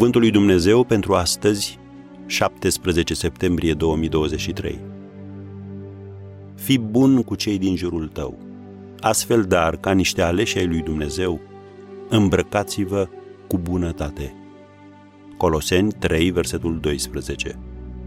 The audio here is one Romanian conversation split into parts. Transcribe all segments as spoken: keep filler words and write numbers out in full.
Cuvântul lui Dumnezeu pentru astăzi, șaptesprezece septembrie două mii douăzeci și trei. Fii bun cu cei din jurul tău. Astfel, dar, ca niște aleși ai lui Dumnezeu, îmbrăcați-vă cu bunătate. Coloseni trei, versetul doisprezece.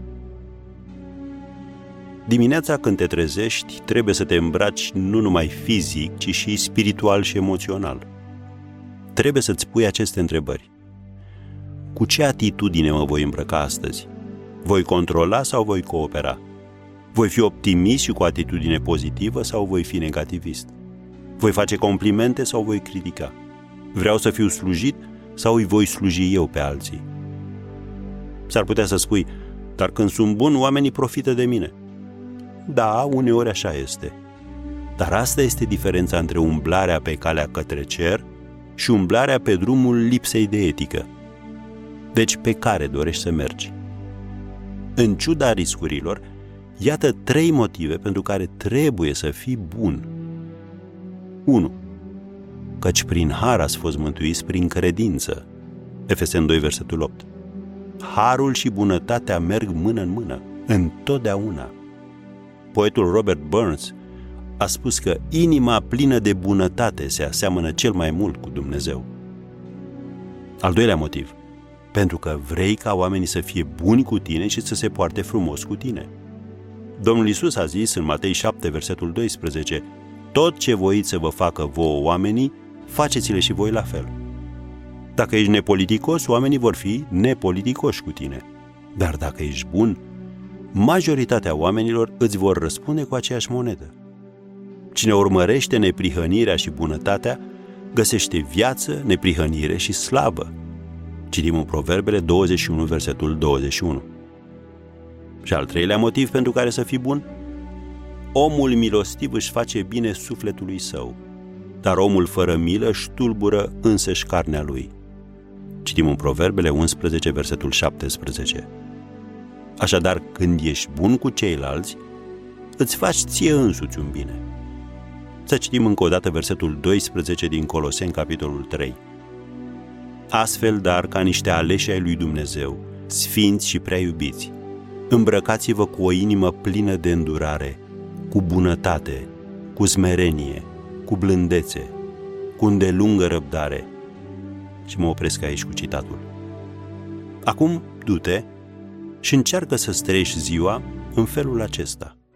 Dimineața când te trezești, trebuie să te îmbraci nu numai fizic, ci și spiritual și emoțional. Trebuie să-ți pui aceste întrebări. Cu ce atitudine mă voi îmbrăca astăzi? Voi controla sau voi coopera? Voi fi optimist și cu atitudine pozitivă sau voi fi negativist? Voi face complimente sau voi critica? Vreau să fiu slujit sau îi voi sluji eu pe alții? S-ar putea să spui, dar când sunt bun, oamenii profită de mine. Da, uneori așa este. Dar asta este diferența între umblarea pe calea către cer și umblarea pe drumul lipsei de etică. Deci pe care dorești să mergi? În ciuda riscurilor, iată trei motive pentru care trebuie să fii bun. unu. Căci prin har ați fost mântuiți prin credință. Efeseni doi, versetul opt. Harul și bunătatea merg mână în mână, întotdeauna. Poetul Robert Burns a spus că inima plină de bunătate se aseamănă cel mai mult cu Dumnezeu. Al doilea motiv. Pentru că vrei ca oamenii să fie buni cu tine și să se poarte frumos cu tine. Domnul Iisus a zis în Matei șapte, versetul doisprezece, tot ce voiți să vă facă vouă oamenii, faceți-le și voi la fel. Dacă ești nepoliticos, oamenii vor fi nepoliticoși cu tine. Dar dacă ești bun, majoritatea oamenilor îți vor răspunde cu aceeași monedă. Cine urmărește neprihănirea și bunătatea, găsește viață, neprihănire și slavă. Citim în Proverbele douăzeci și unu, versetul douăzeci și unu. Și al treilea motiv pentru care să fii bun? Omul milostiv își face bine sufletului său, dar omul fără milă își tulbură însăși carnea lui. Citim în Proverbele unsprezece, versetul șaptesprezece. Așadar, când ești bun cu ceilalți, îți faci ție însuți un bine. Să citim încă o dată versetul doisprezece din Coloseni, capitolul trei. Astfel, dar, ca niște aleși ai lui Dumnezeu, sfinți și prea iubiți, îmbrăcați-vă cu o inimă plină de îndurare, cu bunătate, cu smerenie, cu blândețe, cu îndelungă răbdare. Și mă opresc aici cu citatul. Acum, du-te și încearcă să-ți trăiești ziua în felul acesta.